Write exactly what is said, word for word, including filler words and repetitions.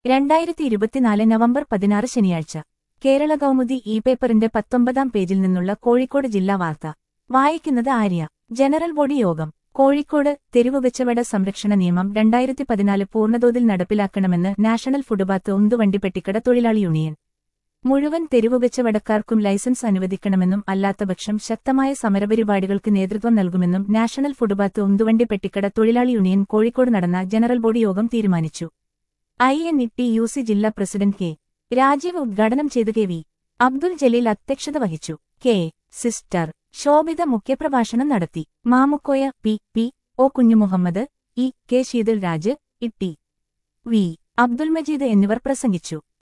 രണ്ടായിരത്തി ഇരുപത്തിനാല് നവംബർ പതിനാറ് ശനിയാഴ്ച കേരള കൗമുദി ഇ പേപ്പറിന്റെ പത്തൊമ്പതാം പേജിൽ നിന്നുള്ള കോഴിക്കോട് ജില്ലാ വാർത്ത വായിക്കുന്നത് ആര്യ. ജനറൽ ബോഡി യോഗം കോഴിക്കോട്. തെരുവുകച്ചവട സംരക്ഷണ നിയമം രണ്ടായിരത്തി പതിനാല് പൂർണ്ണതോതിൽ നടപ്പിലാക്കണമെന്ന് നാഷണൽ ഫുട്പാത്ത് ഉന്തുവണ്ടി പെട്ടിക്കട തൊഴിലാളി യൂണിയൻ. മുഴുവൻ തെരുവുകച്ചവടക്കാർക്കും ലൈസൻസ് അനുവദിക്കണമെന്നും അല്ലാത്തപക്ഷം ശക്തമായ സമരപരിപാടികൾക്ക് നേതൃത്വം നൽകുമെന്നും നാഷണൽ ഫുട്പാത്ത് ഉന്തുവണ്ടി പെട്ടിക്കട തൊഴിലാളി യൂണിയൻ കോഴിക്കോട് നടന്ന ജനറൽ ബോഡി യോഗം തീരുമാനിച്ചു. I N T U C സി ജില്ലാ പ്രസിഡന്റ് കെ രാജീവ് ഉദ്ഘാടനം ചെയ്ത് കെ വി അബ്ദുൽ ജലീൽ അധ്യക്ഷത വഹിച്ചു. കെ സിസ്റ്റർ ശോഭിത മുഖ്യപ്രഭാഷണം നടത്തി. Mamukkoya P P O Kunjumuhammad, E K Sheetal Raj, E T V Abdul Majeed എന്നിവർ പ്രസംഗിച്ചു.